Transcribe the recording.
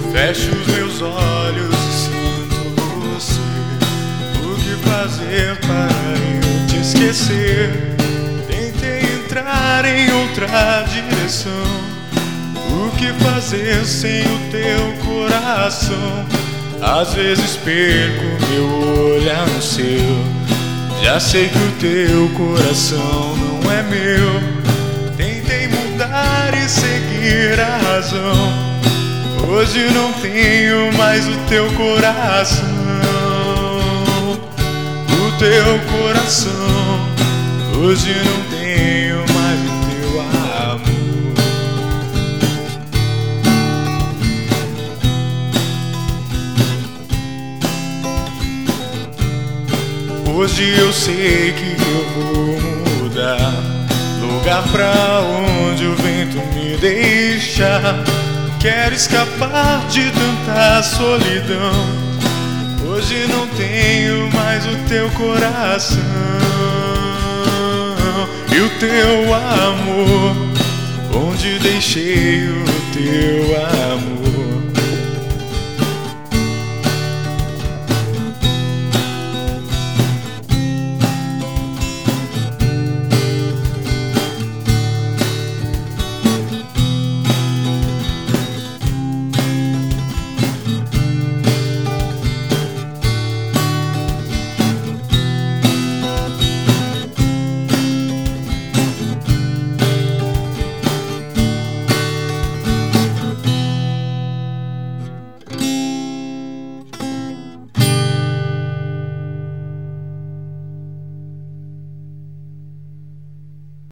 Fecho os meus olhos e sinto você. O que fazer para eu te esquecer? Tentei entrar em outra direção. O que fazer sem o teu coração? Às vezes perco meu olhar no seu. Já sei que o teu coração não é meu. Tentei mudar e seguir a razão. Hoje não tenho mais o teu coração. O teu coração. Hoje não tenho mais o teu amor. Hoje eu sei que eu vou mudar, lugar pra onde o vento me deixa. Quero escapar de tanta solidão. Hoje não tenho mais o teu coração e o teu amor. Onde deixei o teu amor?